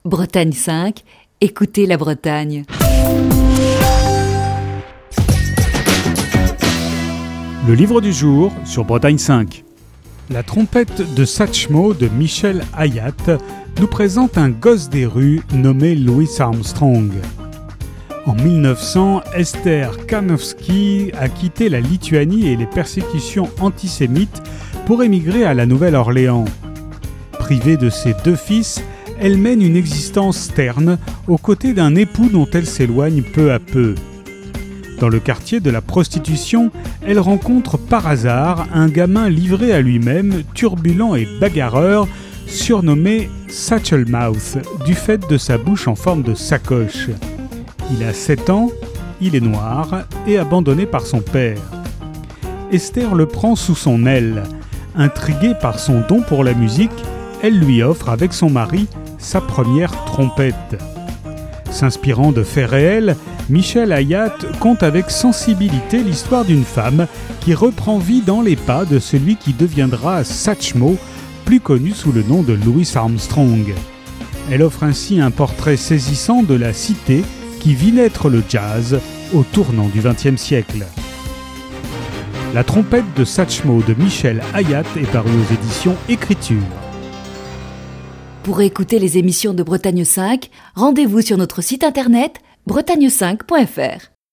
Bretagne 5, écoutez la Bretagne. Le livre du jour sur Bretagne 5. La trompette de Satchmo de Michel Hayat nous présente un gosse des rues nommé Louis Armstrong. En 1900, Esther Karnowski a quitté la Lituanie et les persécutions antisémites pour émigrer à la Nouvelle-Orléans. Privée de ses 2 fils, elle mène une existence terne aux côtés d'un époux dont elle s'éloigne peu à peu. Dans le quartier de la prostitution, elle rencontre par hasard un gamin livré à lui-même, turbulent et bagarreur, surnommé Satchelmouth, du fait de sa bouche en forme de sacoche. Il a 7 ans, il est noir et abandonné par son père. Esther le prend sous son aile. Intriguée par son don pour la musique, elle lui offre avec son mari sa première trompette. S'inspirant de faits réels, Michel Hayat conte avec sensibilité l'histoire d'une femme qui reprend vie dans les pas de celui qui deviendra Satchmo, plus connu sous le nom de Louis Armstrong. Elle offre ainsi un portrait saisissant de la cité qui vit naître le jazz au tournant du XXe siècle. La trompette de Satchmo de Michel Hayat est parue aux éditions Écriture. Pour écouter les émissions de Bretagne 5, rendez-vous sur notre site internet bretagne5.fr.